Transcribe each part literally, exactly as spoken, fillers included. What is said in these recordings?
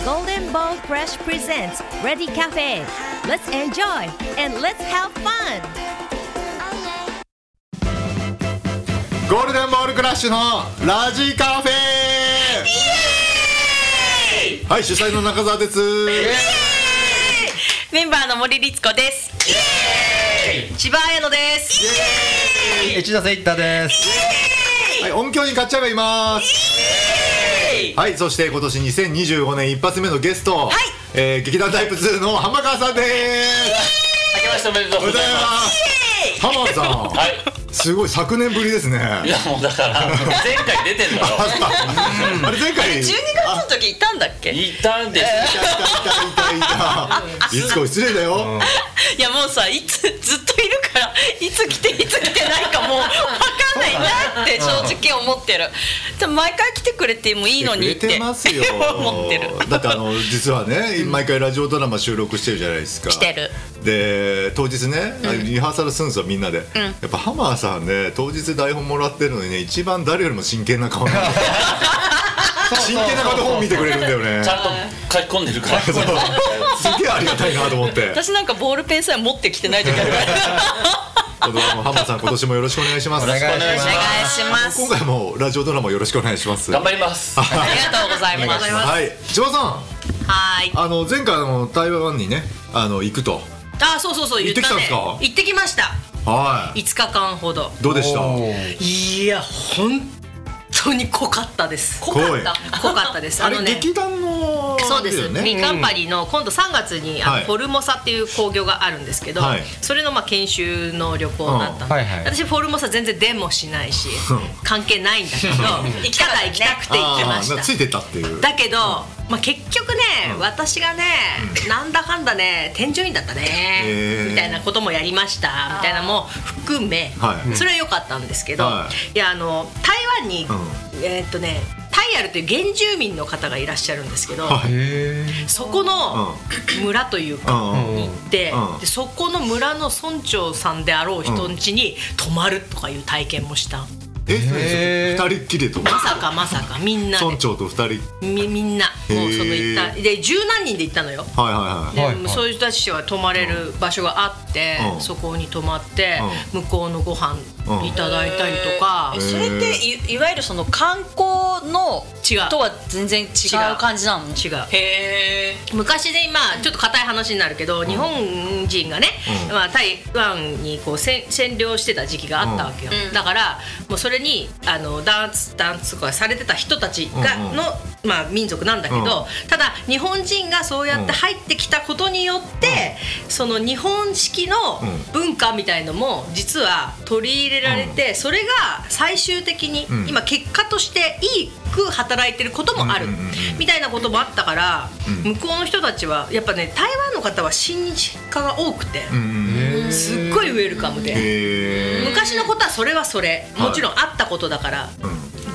Golden Ball Fresh presents Ready Cafe. Let's enjoy and let's have fun. ゴールデンボールクラッシュのラジカフェ。イエーイ。はい、主催の中澤です。イエーイ。 メンバーの森律子です。イエーイ。千葉彩乃です。イエーイ。内田聖太です。 イエーイ。はい、音響にかっちゃんがいます。イエーイ。はい、そして今年にせんにじゅうごねん一発目のゲスト、はい、えー、劇団タイプツーの浜川さんです。 明けましておめでとうございます。 浜川さん、はい、すごい昨年ぶりですね。いやもうだから前回出てんだろ。 あれ前回じゅうにがつの時いたんだっけ。 いたんです。 いたいたいたいた。いつこ失礼だよ。 いやもうさ、いつずっといるからいつ来ていつ来てないかもう分かんないなって正直思ってる。でも毎回来てくれてもいいのにって来てますよ思ってる。 だってあの実はね、毎回ラジオドラマ収録してるじゃないですか。 してる。 で当日ね、リハーサルするんですよみんなで、うん、やっぱ浜田さんね、当日台本もらってるのにね、一番誰よりも真剣な顔なんで真剣な顔で本見てくれるんだよね。 ちゃんと書き込んでるからすげえありがたいなと思って。 私なんかボールペンさえ持ってきてない時ある浜田さん、今年もよろしくお願いします。 お願いします。 今回もラジオドラマよろしくお願いします。 頑張ります。 ありがとうございます。 はい、千葉さん、 はい、 あの前回の台湾にね、あの行くと。 あ、そうそうそう言ったね。 行ってきたんですか。 行ってきました。 はい。 いつかかんほど。 どうでした。 いや本当に濃かったです。 濃かった濃かったです。 あれ劇団のそうです。ミカンパリの今度さんがつにあのフォルモサっていう興行があるんですけど、それのまあ研修の旅行だったんで、私フォルモサ全然出もしないし関係ないんだけど、行きたか行きたくて行きました。 ついてたっていう。 だけどまあ結局ね、私がねなんだかんだね添乗員だったねみたいなこともやりましたみたいなのも含め、それは良かったんですけど、いやあの台湾にえっとねタイアルという原住民の方がいらっしゃるんですけど、そこの村というかに行って、でそこの村の村長さんであろう人の家に泊まるとかいう体験もした。 え、二人っきりとまさかまさかみんなで村長と二人 み, みんなもうその行ったで十何人で行ったのよ。 はいはいはい。 でそういう人たちは泊まれる場所があって、うん、そこに泊まって、うん、向こうのご飯いただいたりとか、 うん、それって い, いわゆるその観光の違うとは全然違う感じなの。 違う。 へー。 昔で今ちょっと硬い話になるけど、うん、日本人がね、うん、まあ、台湾にこう占領してた時期があったわけよ、うん、だからもうそれにあの弾圧弾圧とかされてた人たちがの、うんうん、まあ、民族なんだけど、うん、ただ日本人がそうやって入ってきたことによって、うん、その日本式の文化みたいのも実は取り入れられて、うん、それが最終的に今結果としていいく働いてることもある、うんうんうん、みたいなこともあったから、うん、向こうの人たちはやっぱね、台湾の方は親日家が多くて、うん、すっごいウェルカムで、昔のことはそれはそれもちろんあったことだから、はい、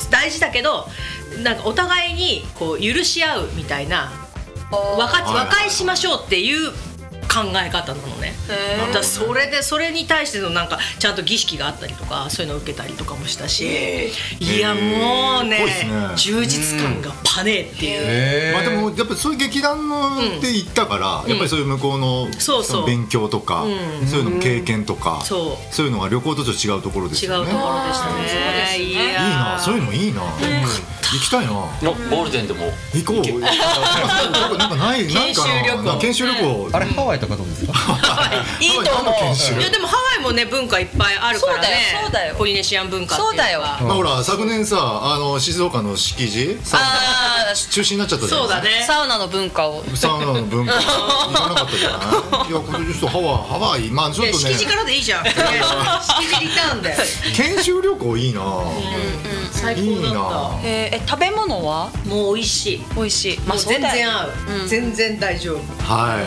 大事だけどなんかお互いにこう許し合うみたいな、和解、和解しましょうっていう考え方なのね。だからそれでそれに対してのなんかちゃんと儀式があったりとか、そういうのを受けたりとかもしたし、いやもうね、ね、充実感がパネーっていう、 まあ、でもやっぱそういう劇団のって言ったから、うん、やっぱりそういう向こうの、 そうそう勉強とか、うん、そういうの経験とか、 そう、 そういうのが旅行とちょっと違うところですよね。 違うところでしたね。いやいいな、そういうのいいな、うん、行きたいな。 ゴールデンでも行こう。なんかない、なんか研修旅行、 研修旅行、 あれハワイとかどうですか。 いいと思う。いやでもハワイもね文化いっぱいあるからね。 そうだよ。 ポリネシアン文化っていうのは。 そうだよ。 まあほら昨年さ、あの静岡の敷地サウナ中止になっちゃったじゃないですか。 そうだね。 サウナの文化を。 サウナの文化行かなかったじゃない。いやこれちょっとハワイハワイまあちょっとね。 敷地からでいいじゃん。敷地リターンで。 研修旅行いいな。 最高だった。 え食べ物はもう美味しい。 美味しい。 まあ全然合う。全然大丈夫。 はい。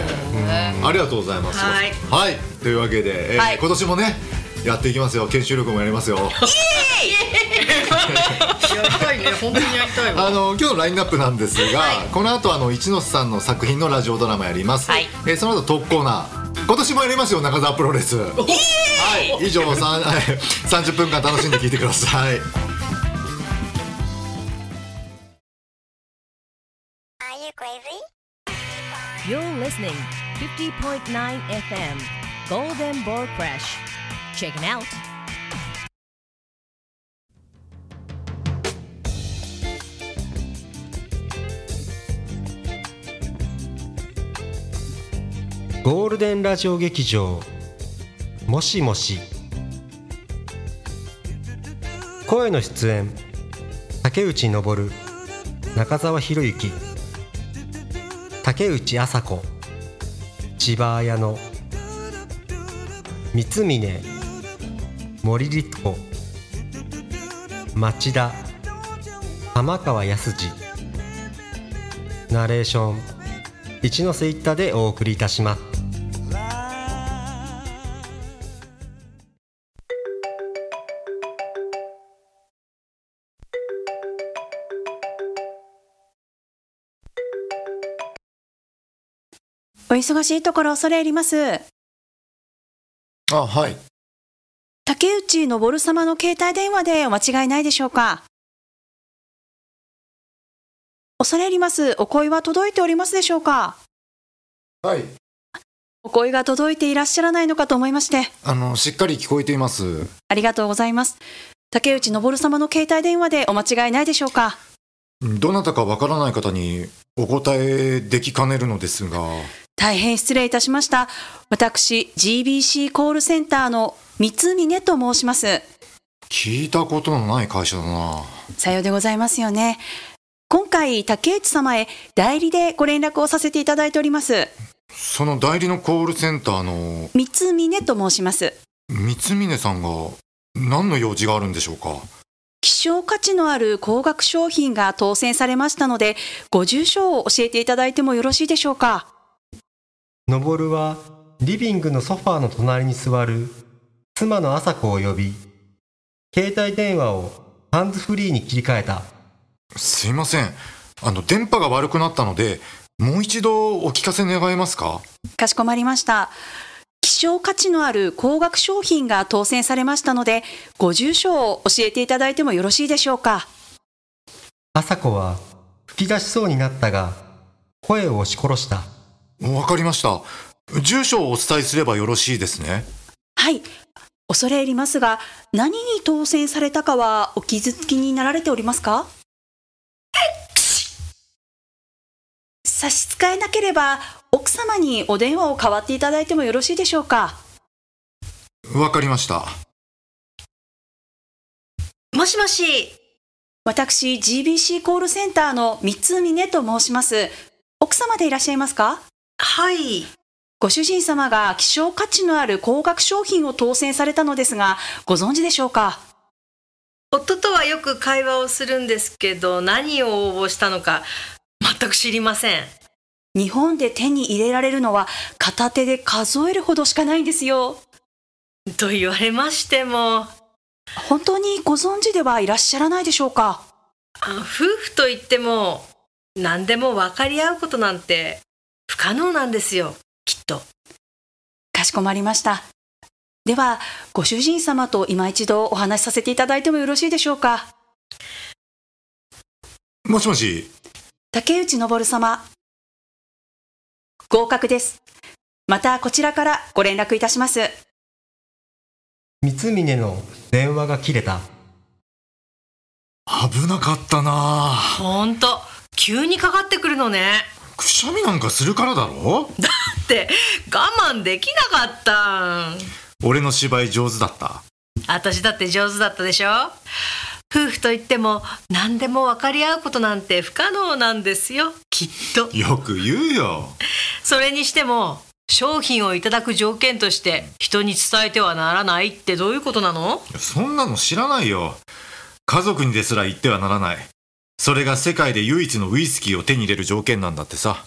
ありがとうございます。はい。はい。というわけで今年もねやっていきますよ。研修旅行もやりますよ。イエーイ。やりたいね、本当にやりたいわ。 あの今日のラインナップなんですが、はい、この後あの一ノ瀬さんの作品のラジオドラマやります、はい、えー、その後トークコーナー今年もやりますよ、中澤プロレス。はい、以上さんじゅっぷんかん楽しんで聞いてください。あ You're listening fifty point nine エフエム Golden Ball Crush. Check it out. ゴールデンラジオ劇場もしもし。声の出演竹内昇、中澤博之、竹内麻子、千葉綾乃、三峰、森律子、町田、浜川康二。ナレーション一ノ瀬一太でお送りいたします。 お忙しいところ恐れ入ります。 あ、はい。 竹内昇様の携帯電話でお間違いないでしょうか。恐れ入ります。お声は届いておりますでしょうか。 はい。 お声が届いていらっしゃらないのかと思いまして。 あのしっかり聞こえています。 ありがとうございます。竹内昇様の携帯電話でお間違いないでしょうか。 どなたかわからない方にお答えできかねるのですが。 大変失礼いたしました。私 ジービーシー コールセンターの三峰と申します。 聞いたことのない会社だな。 さようでございますよね。今回竹内様へ代理でご連絡をさせていただいております。 その代理のコールセンターの三峰と申します。 三峰さんが何の用事があるんでしょうか。 希少価値のある高額商品が当選されましたので、ご住所を教えていただいてもよろしいでしょうか。 昇はリビングのソファーの隣に座る妻の麻子を呼び、携帯電話をハンズフリーに切り替えた。 すいません、あの電波が悪くなったのでもう一度お聞かせ願えますか。 かしこまりました。希少価値のある高額商品が当選されましたので、ご住所を教えていただいてもよろしいでしょうか。 麻子は吹き出しそうになったが声を押し殺した。 わかりました。住所をお伝えすればよろしいですね。 はい、恐れ入りますが、何に当選されたかはお気づきになられておりますか。差し支えなければ奥様にお電話を代わっていただいてもよろしいでしょうか。 わかりました。 もしもし。 私 ジービーシー コールセンターの三峰と申します。奥様でいらっしゃいますか。 はい。 ご主人様が希少価値のある高額商品を当選されたのですが、ご存知でしょうか。 夫とはよく会話をするんですけど、何を応募したのか全く知りません。 日本で手に入れられるのは片手で数えるほどしかないんですよ。 と言われましても。 本当にご存知ではいらっしゃらないでしょうか。 夫婦といっても何でも分かり合うことなんて不可能なんですよ、きっと。 かしこまりました。ではご主人様と今一度お話しさせていただいてもよろしいでしょうか。 もしもし。 竹内昇様、合格です。またこちらからご連絡いたします。 三峰の電話が切れた。 危なかったな。 ほんと急にかかってくるのね。 くしゃみなんかするからだろ。 だって我慢できなかったん。 俺の芝居上手だった。 私だって上手だったでしょ。夫婦といっても何でも分かり合うことなんて不可能なんですよ、きっと。 よく言うよ。 それにしても商品をいただく条件として人に伝えてはならないってどういうことなの？ そんなの知らないよ。家族にですら言ってはならない。それが世界で唯一のウイスキーを手に入れる条件なんだってさ。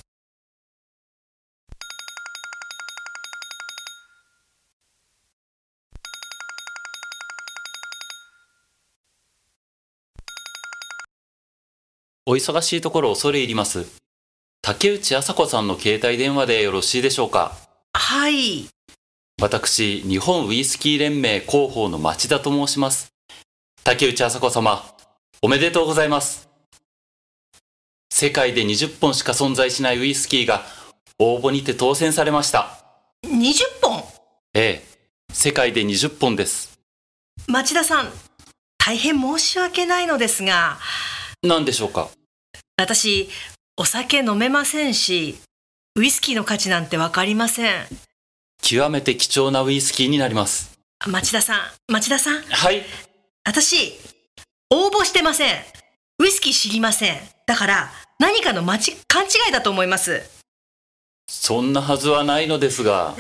お忙しいところ恐れ入ります。竹内麻子さんの携帯電話でよろしいでしょうか。 はい。 私、日本ウイスキー連盟広報の町田と申します。竹内麻子様、おめでとうございます。 世界でにじゅっぽんしか存在しないウイスキーが応募にて当選されました。 にじゅっぽん？ ええ、世界でにじゅっぽんです。 町田さん、大変申し訳ないのですが。 何でしょうか？ 私、お酒飲めませんし、ウイスキーの価値なんてわかりません。 極めて貴重なウイスキーになります。 町田さん、町田さん。 はい。 私、応募してません。ウイスキー知りません。だから何かの間違勘違いだと思います。 そんなはずはないのですが、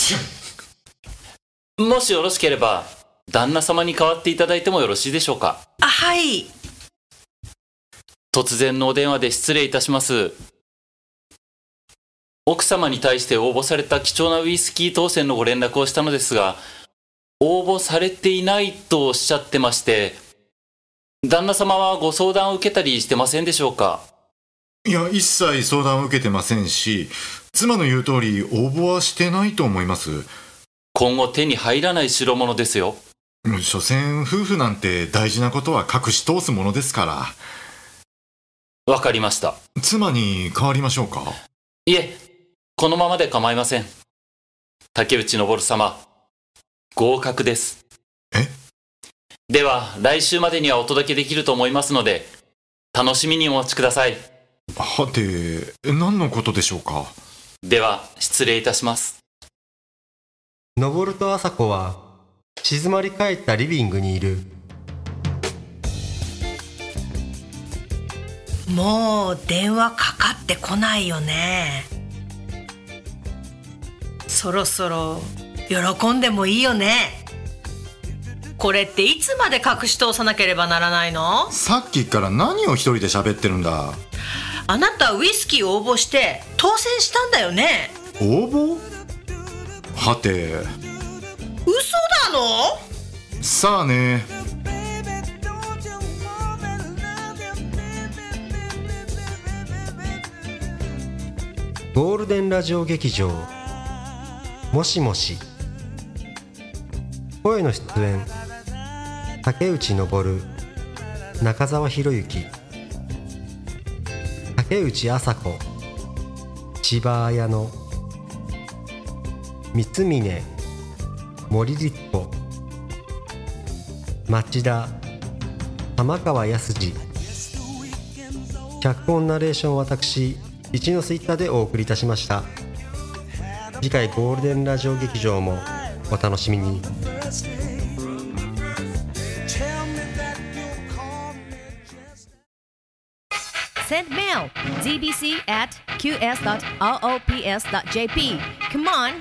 もしよろしければ旦那様に代わっていただいてもよろしいでしょうか？ あ、はい。 突然のお電話で失礼いたします。奥様に対して応募された貴重なウイスキー当選のご連絡をしたのですが、応募されていないとおっしゃってまして、旦那様はご相談を受けたりしてませんでしょうか？ いや、一切相談を受けてませんし、妻の言う通り応募はしてないと思います。 今後手に入らない代物ですよ。 所詮夫婦なんて大事なことは隠し通すものですから。 わかりました。 妻に代わりましょうか？ いえ、このままで構いません。竹内昇様、合格です。 え？ では来週までにはお届けできると思いますので、楽しみにお待ちください。 はて、何のことでしょうか？ では失礼いたします。 昇と朝子は静まり返ったリビングにいる。 もう電話かかってこないよね。そろそろ喜んでもいいよね。これっていつまで隠し通さなければならないの？ さっきから何を一人で喋ってるんだ。 あなたウイスキーを応募して当選したんだよね。 応募？はて、 嘘なの？ さあね。 ゴールデンラジオ劇場もしもし。声の出演竹内昇、中澤博之、竹内朝子、千葉綾乃、三峰、森律子、町田、浜川康二。脚本ナレーション私一ノ瀬一太でお送りいたしました。次回ゴールデンラジオ劇場もお楽しみに。 Send mail z b c at q s dot r o p s dot j p. Come on!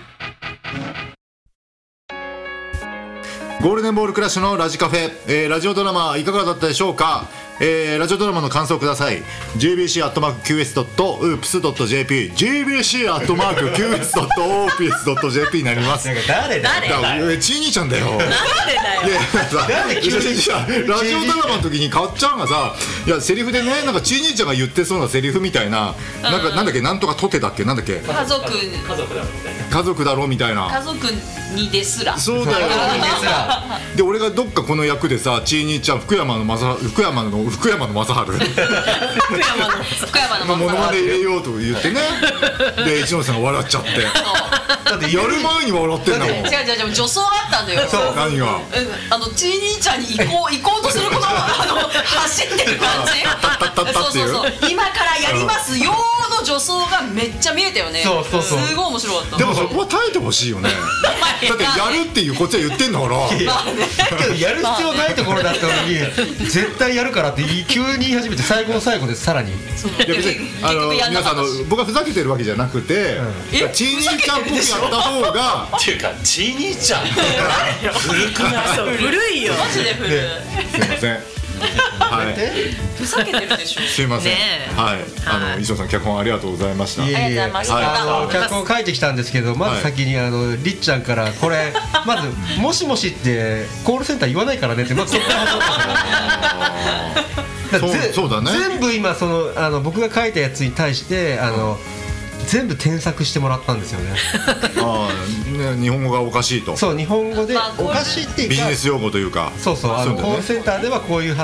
ゴールデンボールクラッシュのラジカフェ、えー、ラジオドラマいかがだったでしょうか？えー、ラジオドラマの感想をください。 ジェービーシー アットマーク キューエス ドット ウープス ドット ジェーピー ジェービーシー アットマーク キューエス ドット オーピーエス ドット ジェーピー になります。 誰だ誰？ちい兄ちゃんだよ。 なんでだよ。 いやラジオドラマの時にかっちゃんがさ、いやセリフでね、なんかちい兄ちゃんが言ってそうなセリフみたいな、なんかなんだっけ、なんとかとてだっけ、なんだっけ、 家族家族だろみたいな。 家族だろみたいな。 家族にですらそうだよ。で俺がどっかこの役でさ、ちい兄ちゃん福山の正福山の福山の正治福山の福山のモノマネ入れようと言ってね。で一ノ瀬さんが笑っちゃって。だってやる前に笑ってんだもん。 違う違う違う、女装あったんだよ。 そう何が？ あのちい兄ちゃんに行こう行こうとするこのあの走ってる感じ。 タッタッタッタっていう。 そうそうそう。今からやりますよの女装がめっちゃ見えたよね。 そうそうそう。 すごい面白かった。 でもそこは耐えてほしいよね。だってやるっていうこっちは言ってんだから。 けどやる必要ないところだったのに絶対やるからって急に言い始めて、最後の最後でさらに。いや別にあの皆さん、あの僕はふざけてるわけじゃなくて、ちい兄ちゃんっぽくやった方がっていうか、ちい兄ちゃん古くない？ そう古いよ。 マジで古い。 すいません。はい。 ふざけてるでしょ。 すいません。 ねえはい。あの磯さん脚本ありがとうございました。 いえいえ、 ありがとうございましたあの脚本書いてきたんですけど、まず先にあのりっちゃんからこれまずもしもしってコールセンター言わないからねって、まずそこから始まったから。 そうそうだね。 全部今そのあの僕が書いたやつに対してあの全部添削してもらったんですよね。 ああ、ね、日本語がおかしいと。 そう、日本語でおかしいっていうかビジネス用語というか。 そうそう、あのそうだねコールセンターではこういうは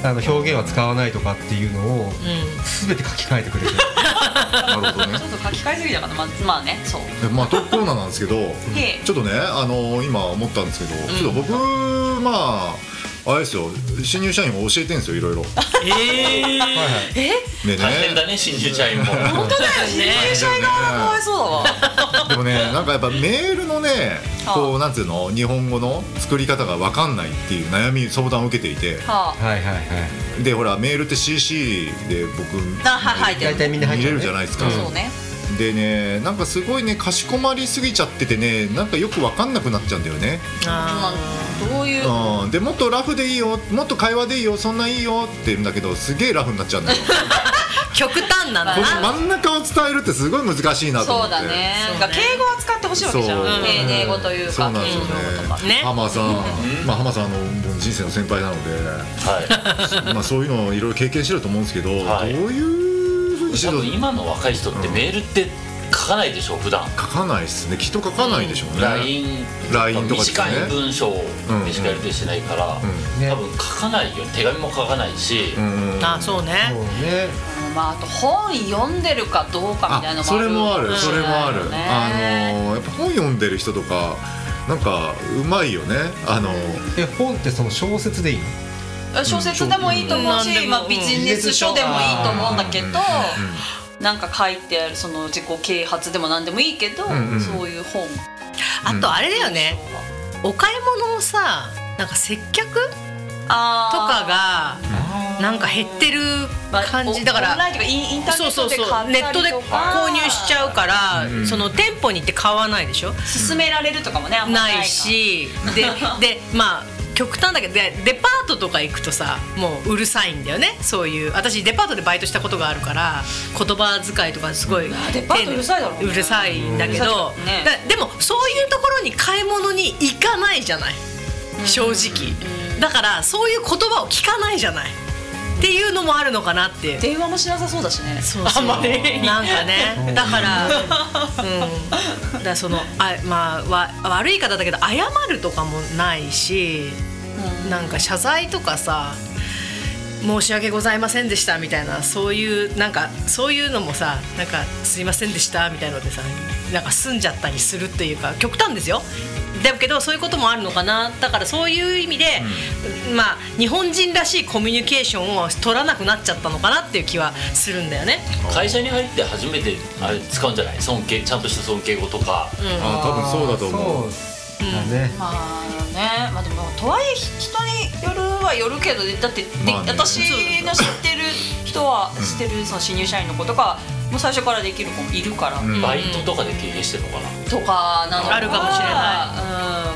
あの表現は使わないとかっていうのを全て書き換えてくれて、 なるほどね。 ちょっと書き換えすぎだから、まあ、まあね、そうでまあトップコーナーなんですけど、 へえちょっとねあの今思ったんですけど、ちょっと僕まああれですよ、新入社員も教えてんですよいろいろ。 えー、 はいはい。でね。 大変だね新入社員も。 本当だよね、新入社員側がかわいそうだわ。 でもね、なんかやっぱメールのね、こうなんていうの、日本語の作り方が分かんないっていう悩み相談を受けていて、 ははいはいはいでほらメールって シーシー で僕あ、は入ってる大体みんな入っ見れちゃうねるじゃないですか。 そうね。 でね、なんかすごいねかしこまりすぎちゃっててね、なんかよく分かんなくなっちゃうんだよね。 あどういううん、でもっとラフでいいよ、もっと会話でいいよ、そんないいよって言うんだけど、すげえラフになっちゃうんだよ。 ー極端なんだこのな。 真ん中を伝えるってすごい難しいなと思って。 そうだね。 そうねなんか敬語は使ってほしいわけじゃん。 そう丁寧語というか、 そうなんですよ敬語とか。 ね。 ね浜さん、まあ浜さんあのもう人生の先輩なので、 はい。 まあそういうのをいろいろ経験してると思うんですけど、 はいどういうふうにして多る分今の若い人ってメールって書かないでしょ普段。 書かないっすね。きっと書かないでしょうね。 ラインライン とかですね。 短い文章でしかやり取りしてないから、 ね多分書かないよ。手紙も書かないし、 うんうん。 あ、そうね。 そうね。 まああと本読んでるかどうかみたいなのもある。 あ、それもある、それもある。 ねあのやっぱ本読んでる人とかなんかうまいよね。あのえ本ってその小説でいいの？ 小説でもいいと思うし、 うんまあビジネス書でもいいと思うんだけど、 うんなんか書いてあるその自己啓発でも何でもいいけど、 うんうんそういう本。 あとあれだよね。お買い物のさ、なんか接客とあかがなんか減ってる感じだから。 オンラインとかインインターネそうットでそうそう、 買ったりネットでとか購入しちゃうから、 うんその店舗に行って買わないでしょ。 勧められるとかもね、あんまないかないし、ででまあ極端だけど、でデパートとか行くとさ、もううるさいんだよね。そういう私デパートでバイトしたことがあるから、言葉遣いとかすごいデパートうるさいだろうねうるさいんだけど、 うるさいねだでもそういうところに買い物に行かないじゃない、正直。だからそういう言葉を聞かないじゃないっていうのもあるのかなっていう。 電話もしなさそうだしね。 そうそう、 あんまりなんかね、だから、うん、だからそのあ、まあ、わ悪い方だけど謝るとかもないし、なんか謝罪とかさ、申し訳ございませんでしたみたいな、そういうなんかそういうのもさ、なんかすいませんでしたみたいなのでさ、なんか済んじゃったりするっていうか、極端ですよ。だけどそういうこともあるのかな。だからそういう意味で、うん、まあ日本人らしいコミュニケーションを取らなくなっちゃったのかなっていう気はするんだよね。 会社に入って初めてあれ使うんじゃない？尊敬、ちゃんとした尊敬語とか。 うん、 あ多分そうだと思う。 そうだね。 まあね、まあでもとはいえ人によるはよるけど、だってで、 まあね、 私の知ってる人は、うん、知ってるその新入社員の子とかもう最初からできる子もいるから、 うん、 バイトとかで経営してるのかなとかなのかあるかもしれない。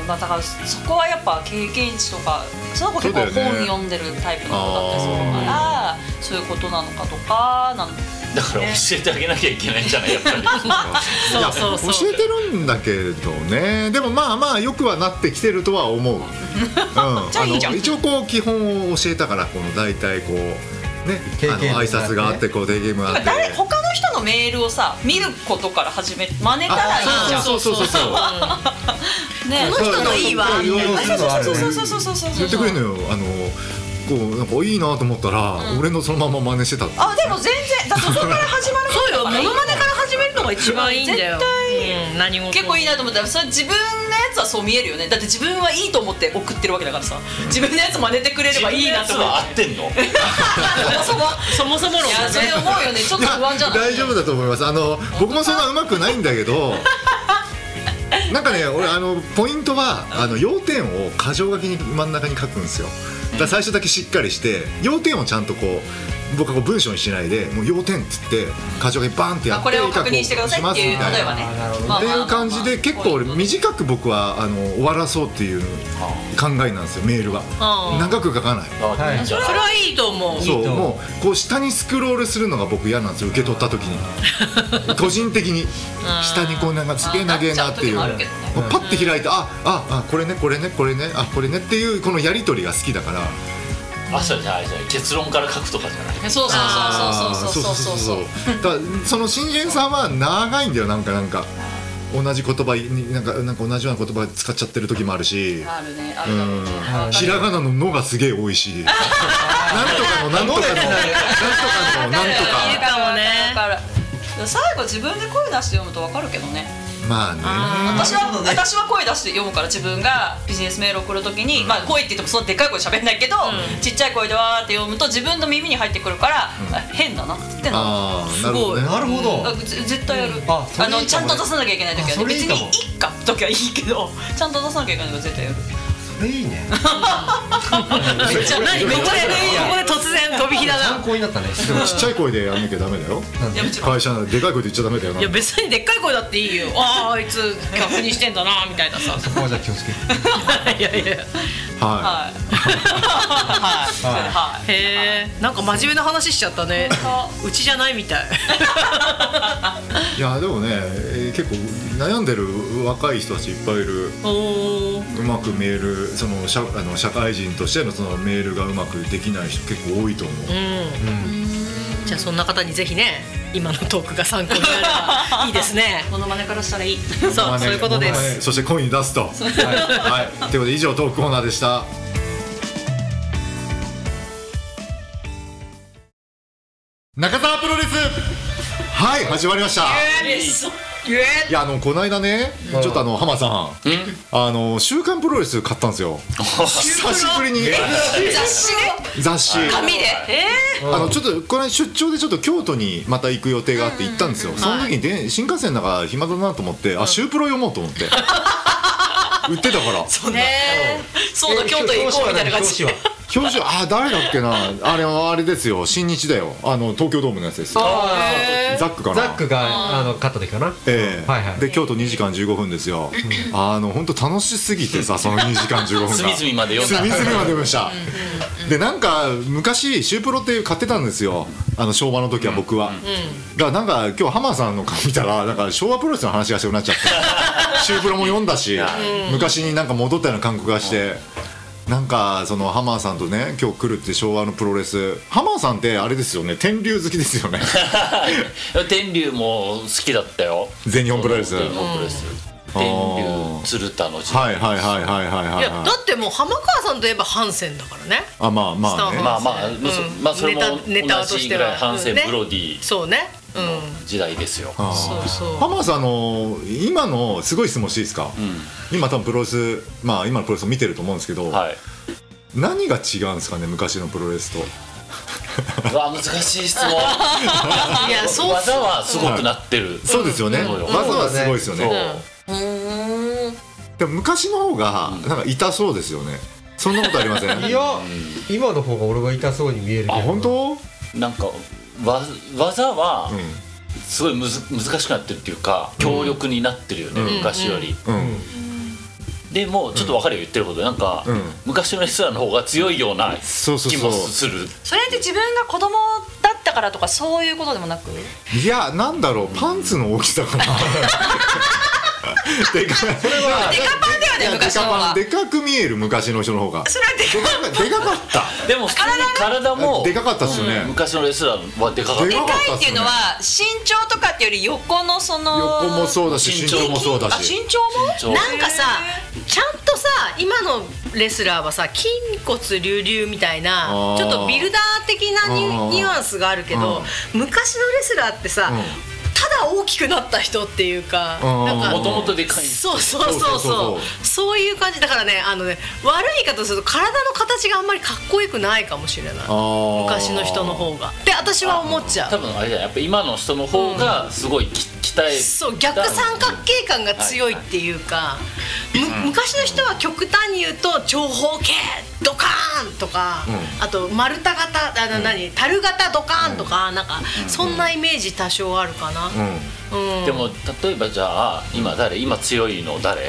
うん、まあだからそこはやっぱ経験値とか、その子結構本読んでるタイプの子だったりするからそう、そういうことなのかとかなんだから教えてあげなきゃいけないんじゃないやっぱり。 そうそうそう、 教えてるんだけどね。でもまあまあよくはなってきてるとは思う。うん、 じゃあいいじゃん。 あの一応こう基本を教えたから、この大体こうね、あの挨拶があってこうデーゲームがあって。 誰他の人のメールをさ見ることから始め真似たらいいじゃん。 そうそうそうそう。 ね、 この人のいいわみたいな。 そうそうそうそうそうそう。 言ってくれるのよ。あのこうなんかいいなと思ったら、うん、俺のそのまま真似してたって。 あ、でも全然だってそこから始まるそうよ、モノマネから始めるのが一番いいんだよ。 絶対、 うん、何事結構いいなと思ったら、それ自分のやつはそう見えるよね。だって自分はいいと思って送ってるわけだからさ、自分のやつ真似てくれればいいなと思って。 自分のやつは合ってんの？ そもそもそも論いや、それ思うよね。ちょっと不安じゃない？ 大丈夫だと思います。あの僕もそんな上手くないんだけど。なんかね、俺あのポイントはあの要点を箇条書きに真ん中に書くんですよ。だから最初だけしっかりして要点をちゃんとこう僕はこう文章にしないで、もう要点っつって箇条書きバーンってやって、 これを確認してくださいっていう、例えばねっていう感じで結構短く僕はあの終わらそうっていう考えなんですよ、メールは。長く書かない。 はい、 それはいいと思う。 そう、もうこう下にスクロールするのが僕嫌なんですよ、受け取った時に個人的に下にこうなんかすげえ長えなっていう、パッて開いて、あああこれねこれねこれねあこれねっていうこのやり取りが好きだから。 あ、そうじゃないじゃない、結論から書くとかじゃない。 そうそうそうそうそうそうそうそう。 だからその新人さんは長いんだよ、なんかなんか同じ言葉になんかなんか同じような言葉使っちゃってる時もあるし、 あるねあるだろうねうんひらがなののがすげえ多いしなんとかのなんとかのなんとかのなんといるかかもね。 だから最後自分で声出して読むと分かるけどね。 まあね私は私は声出して読むから、自分がビジネスメール送るときに、まあ声って言ってもそんなでっかい声喋んないけど、ちっちゃい声でわーって読むと自分の耳に入ってくるから、あ変だなって言ってんの。 ああなるほどねなるほど。 あぜ絶対やる。 あそれいいかもあのちゃんと出さなきゃいけない時はね、 あそれい別いかもにいっか時はいいけど、ちゃんと出さなきゃいけない時は絶対やる。 それいいね。 めっちゃ何ここでここで突然飛び火だ参な。 考になったね。 でもちっちゃい声でやんなきゃダメだよいやもちろん会社ならでかい声で言っちゃダメだよないや別にでっかい声だっていいよ。あああいつ確認してんだなみたいなさ。 そこはじゃあ気をつけて。 いやいや。 ははいはいそれではいへえ、なんか真面目な話しちゃったね。うちじゃないみたい。 いいやでもねえー結構悩んでる若い人たちいっぱいいるおお。 うまくメールその社あの社会人としてのそのメールがうまくできない人結構多いと思う、 うん。じゃあそんな方にぜひね、今のトークが参考になればいいですね。 モノマネからしたらいい。 そうそういうことではいす。 そして声に出すとはい、はい、ということで以上トークコーナーでした。中澤プロレスはい始まりました。いやあのこの間ねちょっとあの浜さんあの週刊プロレス買ったんですよ久しぶりに雑誌ね。 雑誌紙で。えあのちょっとこれ出張でちょっと京都にまた行く予定があって行ったんですよ。その時にで新幹線の中暇だなと思ってあ週プロ読もうと思って売ってたからー。ね。そうだ京都行こうみたいな感じ。 表情あ誰だっけなあれあれですよ新日だよあの東京ドームのやつですよザックかなザックがあの勝った時かな。 ええはいはいで京都にじかんじゅうごふんですよあの本当楽しすぎてさそのにじかんじゅうごふんが隅々まで読んだ隅々まで読みましたでなんか昔シュープロっていう買ってたんですよあの昭和の時は僕はがなんか今日浜田さんの顔見たらなんか昭和プロレスの話がしたくなっちゃってシュープロも読んだし昔になんか戻ったような感覚がしてなんかその浜田さんとね今日来るって昭和のプロレス浜田さんってあれですよね天竜好きですよね天竜も好きだったよ全日本プロレス全日本プロレス天竜鶴田の時はいはいはいはいはいはいいやだってもう浜川さんといえばハンセンだからね。 あまあまあねまあまあ、 うんまあそれもネタネタと同じぐしてはらいハンセンねブロディそうね。うん。 時代ですよ、 あーそうそう浜田さんあの今のすごい質問していいですか、今多分プロレスまあ今のプロレスを見てると思うんですけど、 はい何が違うんですかね昔のプロレスとうわ難しい質問いやそう技はすごくなってる、 そうですよね、 そうよ技はすごいですよね、 そうでも昔の方がなんか痛そうですよねそんなことありませんいや今の方が俺が痛そうに見えるけど。 あ本当なんかわ技はうんすごいむず難しくなってるっていうか強力になってるよね、 うん昔より、 うんでもちょっと分かるよ言ってることなんか、 うん昔のレスラーの方が強いような気そうそうそうもするそれって自分が子供だったからとかそういうことでもなく。 いやなんだろうパンツの大きさかなでかそれはデカパンだよね昔の方が。 でかく見える昔の人の方がそれはデカでかかったでも普通に体もでかかったっすよね、 昔のレスラーはでかかったでかかったっすねでかいっていうのは身長とかっていうより横のその横もそうだし身身長長もそうだあし身長もそうなんかさちゃんとさ今のレスラーはさ筋骨隆々みたいなあーちょっとビルダー的なニあーュニュアンスがあるけど昔のレスラーってさ、 うんただ大きくなった人っていうか、 うんなんかもともとでかいそうそうそうそうそうそうそうそういう感じだからねあのね悪い言い方すると体の形があんまりかっこよくないかもしれない昔の人の方がって私は思っちゃう多分あれじゃないやっぱ今の人の方がすごいき鍛えそう逆三角形感が強いっていうか、む昔の人は極端に言うと長方形ドカーンとか、 うんあと丸太型あの何樽型ドカーンとか、なんかそんなイメージ多少あるかな、 うんうんでも例えばじゃあ今誰今強いの誰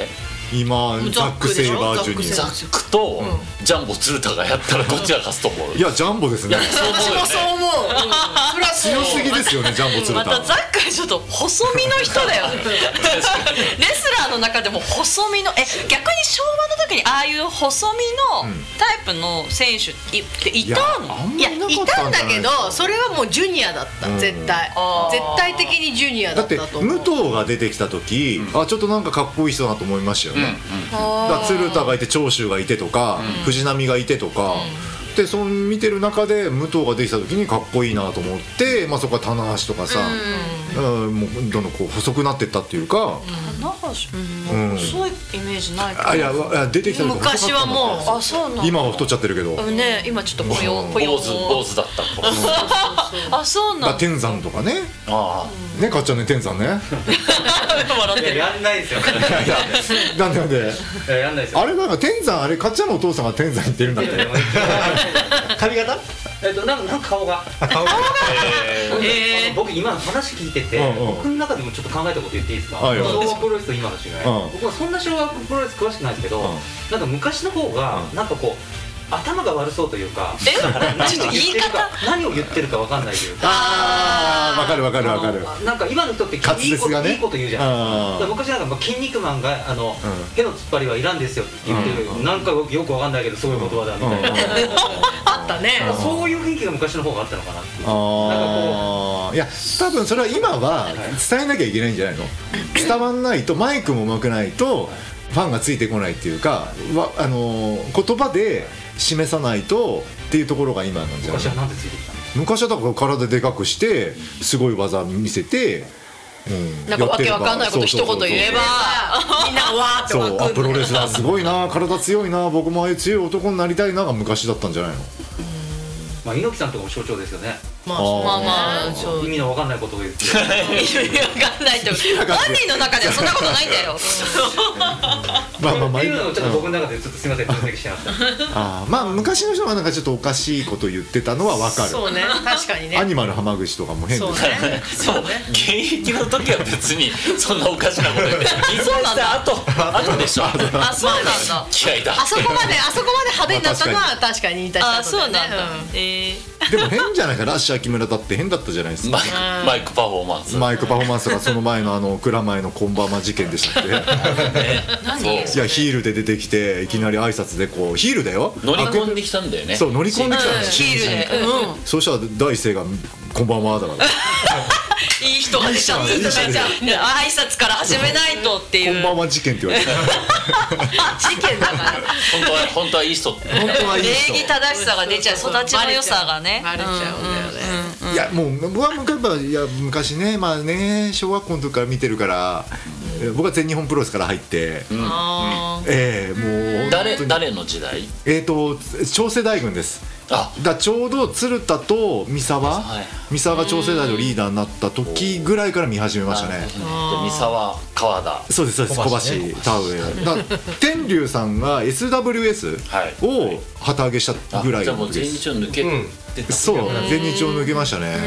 今ザック・セイバージュニア。 ザックとジャンボ鶴田がやったらどっちが勝つと思う？ いやジャンボですね。 私もそう思う。それは強すぎですよねジャンボ鶴田。 またザックはちょっと細身の人だよね。レスラーの中でも細身のえ逆に昭和の時にああいう細身のタイプの選手っていたの？ いやいたんだけどそれはもうジュニアだった、絶対絶対的にジュニアだったと思う。 だって武藤が出てきた時、あちょっとなんかかっこいい人だと思いましたよね。だから鶴田がいて長州がいてとか、藤波がいてとか、でその見てる中で武藤ができた時にかっこいいなと思って、まあ、そこは棚橋とかさ、うん、もうどんどんこう細くなってったっていうか、 棚橋、うん、細いイメージないけど、 あいや出てきた時昔はもうあそうなん今は太っちゃってるけど、 ね、今ちょっとぽよぽよ坊主坊主だったあそうなんだ。 天山とかね、 ああねかっちゃんね天山ね笑ってる。 やんないですよなんでなんでやんないですよあれなんか天山あれかっちゃんのお父さんが天山行ってるんだって髪型えっとなんかなんか顔が顔がえー、僕今の話聞いてて、 うんうん、 僕の中でもちょっと考えたこと言っていいですか？ はいはい、 昭和プロレスと今の違い、うん、僕はそんな昭和プロレス詳しくないですけど、うん、なんか昔の方がなんかこう頭が悪そうというか、 えだから何を言ってるか何を言ってるか分かんないというか、 ああ分かる分かる分かる。 なんか今の人っていいこと、ね、いいこと言うじゃないですか。昔なんか筋肉マンがあの、うん、手の突っ張りはいらんですよって言ってる、うん、なんかよく分かんないけどそういう言葉だみたいな、うん、 あったね。 そういう雰囲気が昔の方があったのかなっていう。 ああいや多分それは今は伝えなきゃいけないんじゃないの？伝わんないとマイクも上手くないとファンがついてこないっていうか、わあのー、言葉で示さないとっていうところが今なんじゃない？ 昔はなんでついてきたの？ 昔はだから体でかくしてすごい技見せて、 うん、なんかわけわかんないこと一言言えばみんながわーって湧くんだよ。 そう、あプロレスラーすごいな、体強いな、僕もああいう強い男になりたいなが昔だったんじゃないの？ まあ、猪木さんとかも象徴ですよね。 まあまあまあそう意味のわかんないことを言って意味わかんないと本人の中ではそんなことないんだよまあまあまあっていうのをちょっと僕の中でちょっとすみません分析してましたあまあ昔の人はなんかちょっとおかしいこと言ってたのはわかる。 そうね確かにね。 アニマル浜口とかも変ですね。 そうね現役の時は別にそんなおかしなこと言ってそうなんだ。 あとあとでしょ。 あそうなんだ。 気合いだあそこまであそこまで派手になったのは確かに引退したあそうなんだ、 うん、 えー、でも変じゃないかラッシャー木村だって変だったじゃないですか。 マイクマイクパフォーマンスマイクパフォーマンスがその前のあの蔵前のコンバーマ事件でしたっけ何？ いやヒールで出てきていきなり挨拶でこうヒールだよ乗り込んできたんだよね。 そう乗り込んできたんです、 ヒールで、うん、 そうしたら第一声がこんばんはだからいい人が出ちゃった挨拶から始めないとっていうこんばんは事件って言われて事件だから本当は本当はいい人本当はいい人礼儀正しさが出ちゃう育ちの良さがねバレちゃうんだよね、 うんうんうん、いやもう僕は昔いや昔ねまあね小学校の時から見てるから、うん、僕は全日本プロレスから入って、うん、ええー、もう誰誰の時代？ えっ、ー、と長世大軍です。あだちょうど鶴田と三沢、はい、三沢が長世代のリーダーになった時ぐらいから見始めましたね。 三沢川田そうですそうです小橋田上だ天竜さんが エスダブリューエス を旗揚げしたぐらいの時です。 じゃあもう全日を抜けてた、うん、 そう全日を抜けましたね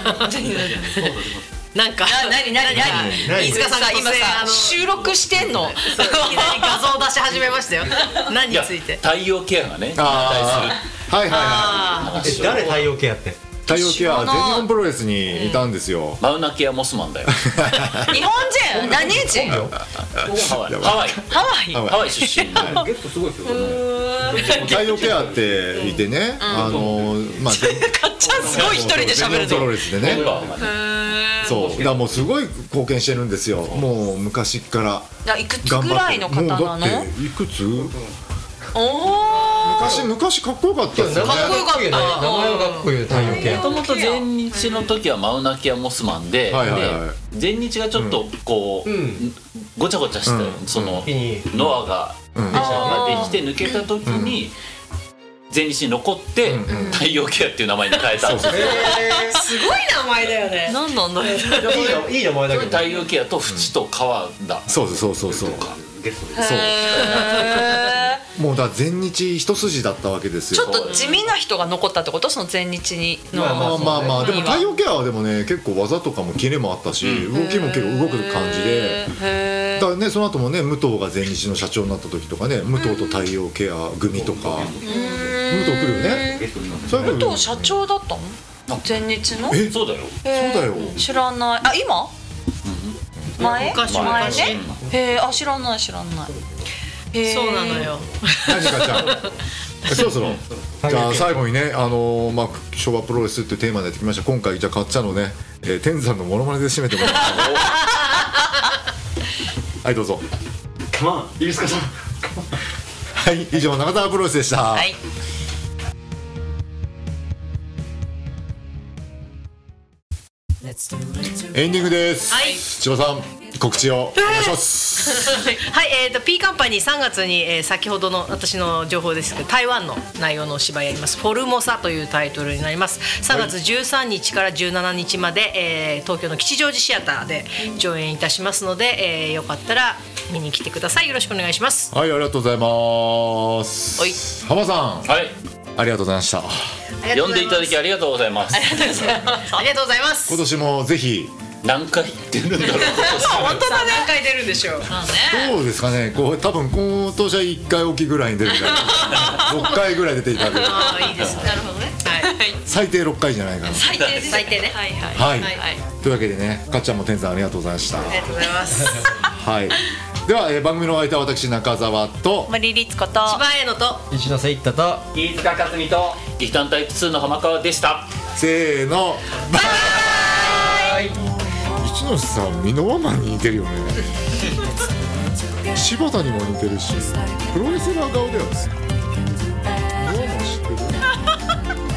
なんか何何何飯塚さんが今さ収録してんのいきなり画像出し始めましたよ何について太陽ケアがねあはいはいはい。 え誰太陽ケアって？ 太陽ケア全日本プロレスにいたんですよ。 マウナケアモスマンだよ。 日本人？何人？ ハワイハワイハワイハワイ出身。 ゲストすごいですよ。 太陽ケアっていてね、あのまあかっちゃんすごい一人で喋るプロレスでね。そうだからもうすごい貢献してるんですよ。もう昔からいくつぐらいの方なの？ もうだっていくつ？ お昔昔かっこよかったですよね。 かっこよかった。 名前はかっこいい太陽ケア。 もともと全日の時はマウナケアモスマンで、 はいはいはい、 で全日がちょっとこう、うん、ごちゃごちゃした、うん、その、うん、ノアが、うん、ができて抜けた時に、うん、全日に残って、うん、太陽ケアっていう名前に変えたんですよ。 すごい名前だよね。 なんなんだよ。 いい名前だけど。 太陽ケアと淵と川田。 そうそうそうそう。 ゲストで。 そう。 もうだ全日一筋だったわけですよ。 ちょっと地味な人が残ったってこと？その全日にのまあまあまあまあでも太陽ケアはでもね結構技とかもキレもあったし、うん、動きも結構動く感じで、へだからねその後もね武藤が全日の社長になった時とかね武藤と太陽ケア組とか、武藤来るよね。 武藤社長だったの？全日の？ えそうだよ。そうだよ。 知らない。あ今？前？ 昔前ね。へえ、あ知らない知らない。 そうなのよ。 何かちゃん。そろそろじゃあ最後にねあのまあ昭和プロレスっていうテーマでやってきました。今回じゃあかっちゃんのね、えー、天山のモノマネで締めてもらいましょう。はいどうぞ。 カモンいいですかさん。 はい以上中澤プロレスでした。はい。エンディングです。はい。千葉さん告知をお願いします。 はい、えーと P カンパニーさんがつに、えー、先ほどの私の情報ですけど台湾の内容のお芝居やります。フォルモサというタイトルになります。さんがつじゅうさんにちからじゅうしちにちまで、えー、東京の吉祥寺シアターで上演いたしますので、えー、よかったら見に来てください。よろしくお願いします。 はい、ありがとうございます。 はい、 浜さん、 はい、 ありがとうございました。 呼んでいただきありがとうございます。 ありがとうございます。ありがとうございます。 今年もぜひ何回出るんだろう。 本当だね。何回出るんでしょう。 そうですかね。こう多分今年はいっかいおきぐらいに出るからろっかいぐらい出ていただける。 ああいいですね。なるほどね。はい。 最低ろっかいじゃないかな。 最低最低ね。はいはい。はい。というわけでね、かっちゃんも天さんありがとうございました。 ありがとうございます。 はい。では、えー、番組のお相手は私中澤と森律子と千葉栄乃と一ノ瀬一太と飯塚克美と劇団タイプツーの浜川でした。 せーのバイバイ。一ノ瀬さんミノワマンに似てるよね。柴田にも似てるしプロレスラー顔だよね。ミノワマン知ってる？